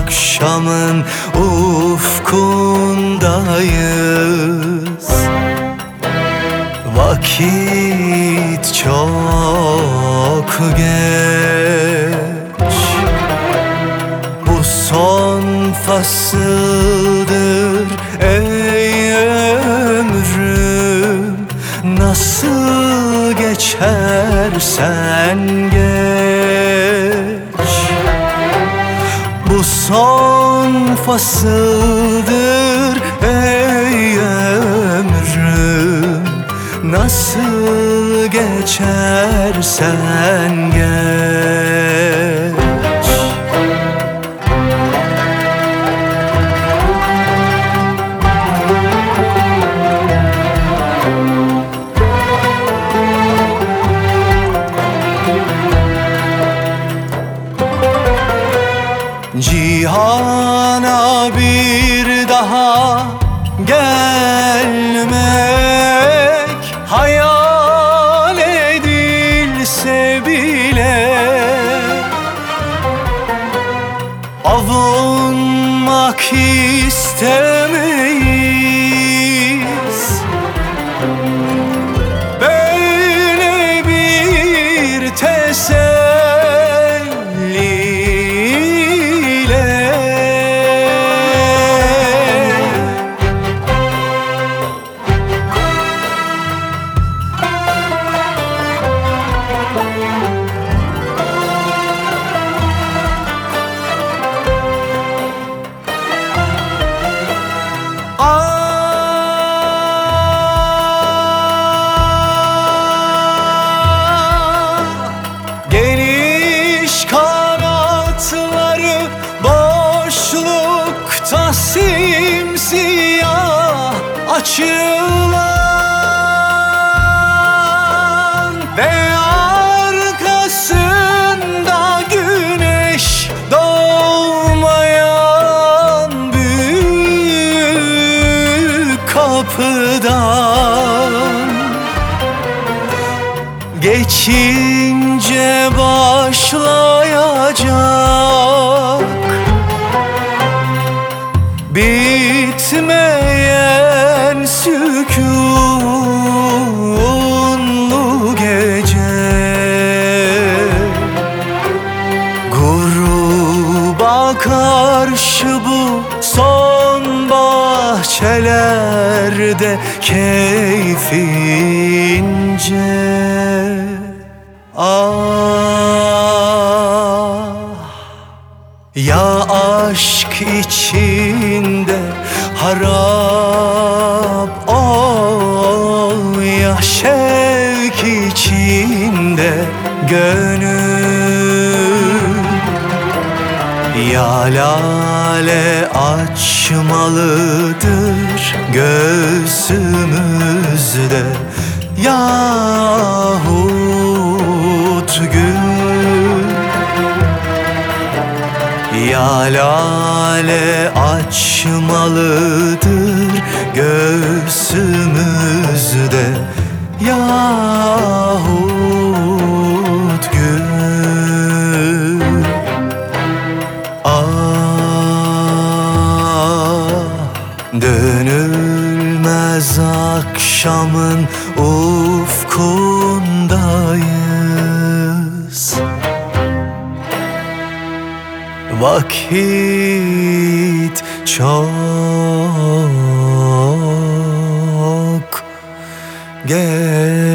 akşamın ufkundayız. Vakit çok geç. Bu son fasıldır ey ömrüm. Nasıl geçersen geç. Bu son fasıldır ey ömrüm. Nasıl geçersen geç. Cihana bir daha gelmek hayal edilse bile, avunmak istemeyiz. Böyle bir teselli geniş kanatları boşlukta simsiyah açılan ve arkasında güneş doğmayan büyük kapıdan geçince başlayacak bitmeyen sükunlu gece. Gruba karşı bu son bahçelerde keyfince. Ah, ya aşk içinde harap ol, ya şevk içinde gönül. Ya lale açmalıdır göğsümüzde yahut gül. Ya lale açmalıdır göğsümüzde yahut gül. Ah, dönülmez akşamın ufkundayız. Vakit çok geç.